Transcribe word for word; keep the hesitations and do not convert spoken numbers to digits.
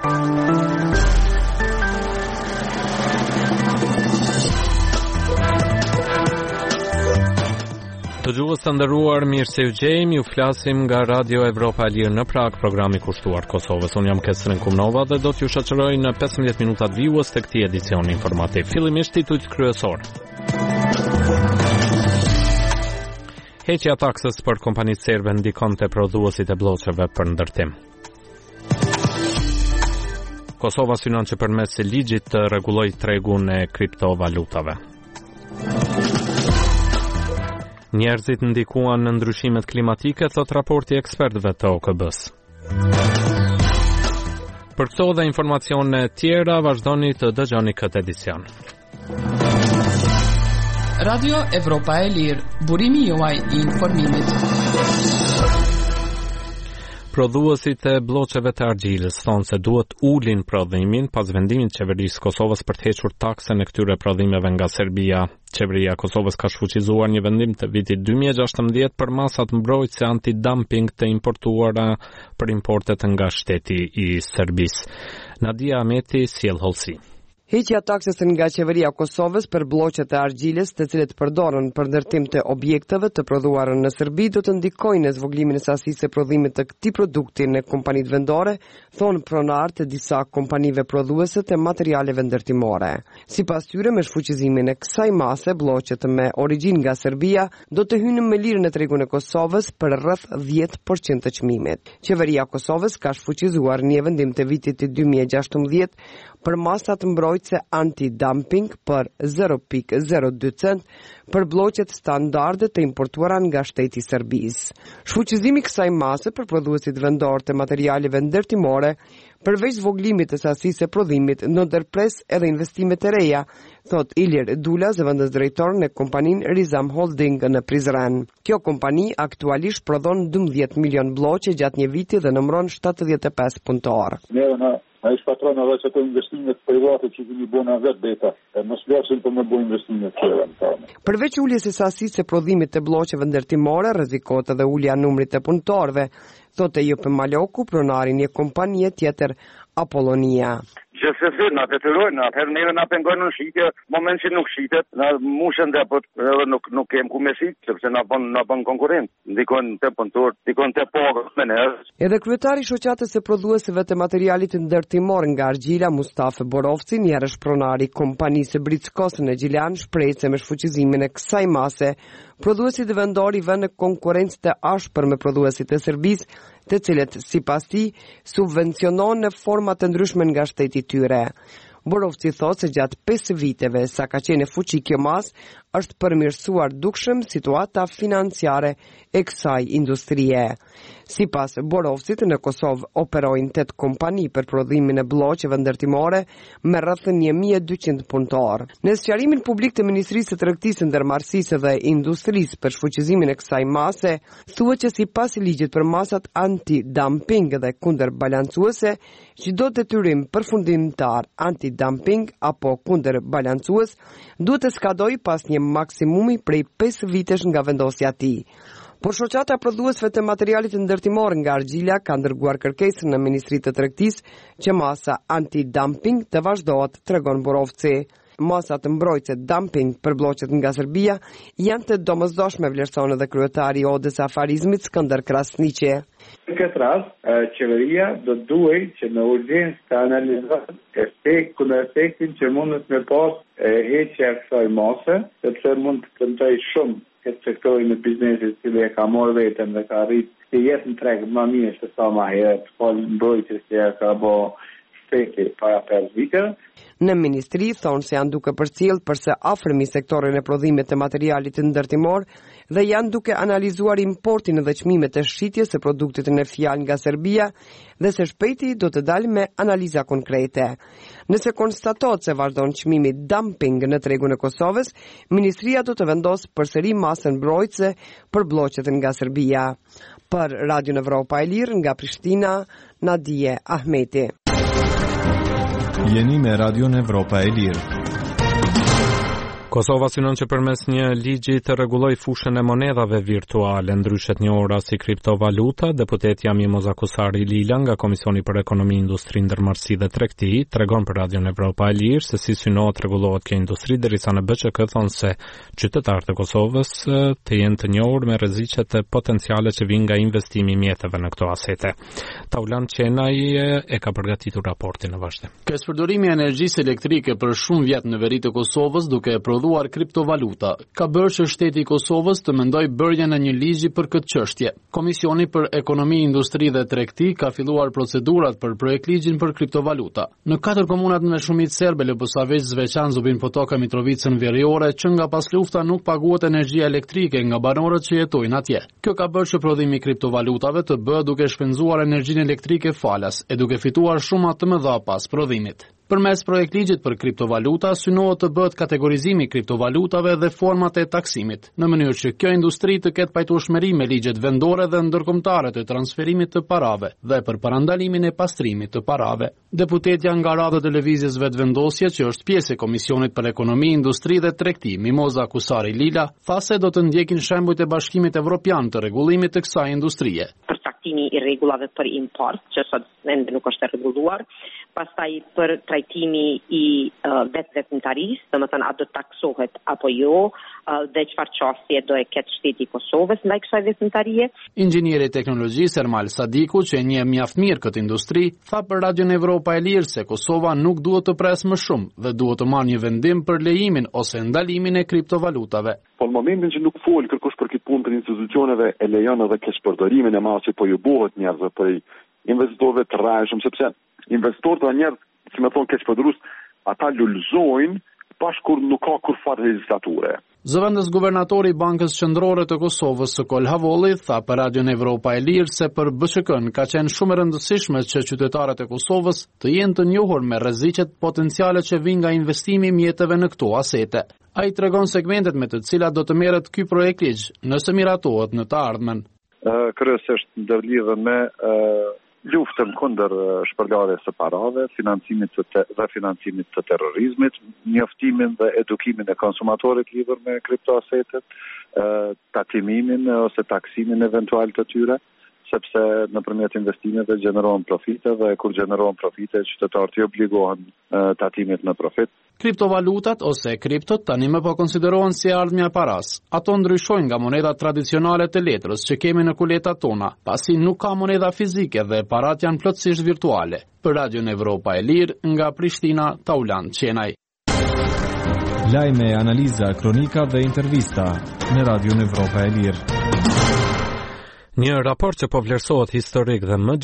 Të gjuhës të nderuar, mirë se u gjejmë, ju flasim nga Radio Evropa e Lirë në Prag, programi kushtuar Kosovës. Unë jam Kesrin Kumnova dhe do t'ju shoqëroj në pesëmbëdhjetë minutat vijues të këtij edicioni informativ. Fillimisht titujt kryesor. Heqja taksës për kompanitë serbe ndikon te prodhuesit e blloqeve për ndërtim. Kosova synon që përmes ligjit të rregullojë tregun e kriptovalutave. Njerëzit ndikuan në ndryshimet klimatike, thot raporti i ekspertëve të O K B-s. Për këto dhe informacione tjera, vazhdoni të dëgjoni këtë edicion. Radio Evropa e Lirë, burimi juaj i informimit. Prodhuesit e blloqeve të argjilës thonë se duhet ulin prodhimin pas vendimit të qeverisë Kosovës për të hequr taksën e këtyre prodhimeve nga Serbia. Qeveria e Kosovës ka shfuqizuar një vendim të vitit dy mijë e gjashtëmbëdhjetë për masat mbrojtëse anti-dumping të importuara për importet nga shteti i Serbisë. Nadia Ahmeti sjell hollësi. Heqja taksës nga qeveria e Kosovës për blloqet e argjilës, të cilët përdoren për ndërtim të objekteve të prodhuara në Serbi, do të ndikojnë në zvogëlimin e sasisë së prodhimit të këtij produkti në kompanitë vendore, thonë pronarët e disa kompanive prodhuese të materialeve ndërtimore. Sipas tyre, me shfuqizimin e kësaj mase, blloqet me origjinë nga Serbia do të hynë me lirë në tregun e Kosovës për rreth dhjetë përqind të çmimit. Qeveria e Kosovës ka shfuqizuar një vendim të vitit dy mijë e gjashtëmbëdhjetë për masat mbrojtëse anti-dumping për zero pikë zero dy cent për blloqet standarde të importuara nga shteti i Serbisë. Shfuqizimi i kësaj mase për prodhuesit vendor të materialeve ndërtimore, përveç zvogëlimit të sasisë së prodhimit, në ndërpres edhe investime të reja, thot Ilir Dula, zëvendës drejtor në kompaninë Rizam Holding në Prizren. Kjo kompani aktualisht prodhon dymbëdhjetë milion blloqe gjatë një viti dhe numëron shtatëdhjetë e pesë punëtor. Ai shpatron edhe që të investimet private që kemi bënë vetë beta, e mos vjen për më bëj investime të tjera. Përveç uljes së sasisë së prodhimit të blloqeve ndërtimore, rrezikohet edhe ulja e numrit të punëtorëve, thotë Jope Maloku, pronari i një kompanie tjetër, Apollonia. Gjithsesi, na detyrojnë, atëherë neve na pengojnë në shitje, moment që nuk shitet, na mushën dhe po nuk nuk kem ku me shit, sepse na bën na bën konkurrent. Ndikon te punëtor, ndikon te pagë me ne. Edhe kryetari i shoqatës së prodhuesve të materialit ndërtimor nga argjila, Mustafa Borovci, njerësh pronari i kompanisë Brickos në Gjilan, shpreh se me shfuqizimin e kësaj mase, prodhuesit vendor i vënë në konkurrencë të ashpër me prodhuesit e Serbisë, të cilët sipas tij subvencionon në forma të ndryshme nga shteti i tyre. Borovci thotë se gjatë pesë viteve sa ka qenë fuqi kjo mas, është përmirësuar dukshëm situata financiare e kësaj industrie. Sipas Borovcit, në Kosovë operojnë tetë kompani për prodhimin e blloqeve ndërtimore me rreth një mijë e dyqind punëtor. Në sqarimin publik të Ministrisë së Tregtisë, Ndërmarrësisë dhe Industrisë për shfuqizimin e kësaj mase, thuhet që sipas ligjit për masat anti-dumping dhe kundërbalancuese, çdo detyrim përfundimtar anti-dumping apo kundërbalancues duhet të skadojë pas një maksimumi prej pesë vitesh nga vendosja e tij. Por shoqata e prodhuesve të materialit ndërtimor nga argjila ka ndërguar kërkesën në Ministrinë të Tregtisë që masa anti-dumping të vazhdohet, tregon Borovci. Masat mbrojtëse dumping për blloqet nga Serbia janë të domosdoshme, vlerëson edhe kryetari i Odës së Afarizmit Skënder Krasniqi. Në këtë rast, qeveria do duhej që në urgjencë të analizojë efektin e efektin që mundet me pas heqja e kësaj mase, sepse mund të këndoj shumë këtë sektorin e biznesit që e ka marrë veten dhe ka arrit të jetë në treg më mirë se sa më herët, po mbrojtjes që e ka bë shteti para pesë viteve. Në ministri thonë se janë duke përcjell përse afërmi sektorin e prodhimit të materialit ndërtimor dhe janë duke analizuar importin dhe çmimet e shitjes së produktit në fjalë nga Serbia dhe se shpejti do të dalë me analiza konkrete. Nëse konstatohet se vazhdon çmimi dumping në tregun e Kosovës, ministria do të vendosë përsëri masën mbrojtëse për blloqet nga Serbia. Për Radio Evropa e Lirë nga Prishtina, Nadije Ahmeti. Jeni me Radio Evropa e Lirë. Kosova synon që përmes një ligji të rregulloj fushën e monedhave virtuale, ndryshet një ora si kriptovaluta, deputetja Mimoza Kusari Lila nga Komisioni për Ekonomi, Industri, Ndërmarrësi dhe Tregti tregon për Radion Evropa e Lirë se si synohet rregullohet kjo industri, derisa në B Q K thonë se qytetarët e Kosovës të jenë të njohur me rreziqet e potenciale që vijnë nga investimi i mjeteve në këto asete. Taulan Qenaj e ka përgatitur raportin në vazhdim. Këspërdorimi i energjisë elektrike për shumë vjet në veri të Kosovës duke prodhuar kriptovaluta ka bërë që shteti i Kosovës të mendoj bërjen e një ligji për këtë çështje. Komisioni për Ekonomi, Industri dhe Tregti ka filluar procedurat për projekt ligjin për kriptovaluta. Në katër komunat me shumicë serbe, Lebosavec, Zveçan, Zubin Potoka, Mitrovicën Veriore, që nga pas lufta nuk paguhet energjia elektrike nga banorët që jetojnë atje. Kjo ka bërë që prodhimi i kriptovalutave të bëhet duke shpenzuar energjinë elektrike falas e duke fituar shuma të mëdha pas prodhimit. Përmes projektligjit për kriptovaluta synohet të bëhet kategorizimi i kriptovalutave dhe format e taksimit, në mënyrë që kjo industri të ketë pajtueshmëri me ligjet vendore dhe ndërkombëtare të transferimit të parave dhe për parandalimin e pastrimit të parave. Deputetja nga Radha e Televizjes Vetëvendosje, që është pjesë e Komisionit për Ekonomi, Industri dhe Tregti, Mimoza Kusari Lila, tha se do të ndjekin shembujt e Bashkimit Evropian të rregullimit të kësaj industrie. Përcaktimi i rregullave për import, që sot ende nuk është e rregulluar, pastaj për trajtimi i uh, vetëveprimtarisë, domethënë a do të taksohet apo jo, uh, dhe çfarë çështje do e ketë shteti i Kosovës ndaj kësaj veprimtarie. Inxhinieri i teknologjisë Ermal Sadiku, që e njeh mjaft mirë këtë industri, tha për Radion Evropa e Lirë se Kosova nuk duhet të presë më shumë dhe duhet të marrë një vendim për lejimin ose ndalimin e kriptovalutave. Po në momentin që nuk fol kërkosh për këtë punë për institucioneve e lejon edhe keqpërdorimin e madh që po ju bëhet njerëzve për investorëve të rrajshëm, sepse investorët dhe njerëz, si me thonë keqpërdorues, ata lulëzojnë pash kur nuk ka kur farë legislature. Zëvendës guvernatori i Bankës Qendrore të Kosovës, Sokol Havolli, tha për Radion Evropa e Lirë se për B Q K-n ka qenë shumë e rëndësishme që qytetarët e Kosovës të jenë të njohur me rreziqet potenciale që vijnë nga investimi i mjeteve në këto asete. Ai tregon segmentet me të cilat do të merret ky projekt ligj, nëse miratohet në të ardhmen. Uh, Kryesisht ndërlidhe me uh... luftën kundër shpërlarjes së parave, financimit të te, dhe financimit të terrorizmit, njoftimin dhe edukimin e konsumatorit lidhur me kriptoasetet, tatimimin ose taksimin eventual të tyre, sepse nëpërmjet investimeve gjenerohen profite dhe kur gjenerohen profite, qytetarët i obligohen tatimit në profit. Kriptovalutat ose kriptot tani më po konsiderohen si ardhmja e paras. Ato ndryshojnë nga monedat tradicionale të letrës që kemi në kuletat tona, pasi nuk ka moneda fizike dhe parat janë plotësisht virtuale. Për Radion Evropa e Lirë, nga Prishtina, Taulan Qenaj. Lajme, analiza, kronika dhe intervista në Radion Evropa e Lirë. Një raport që po vlerësohet historik dhe më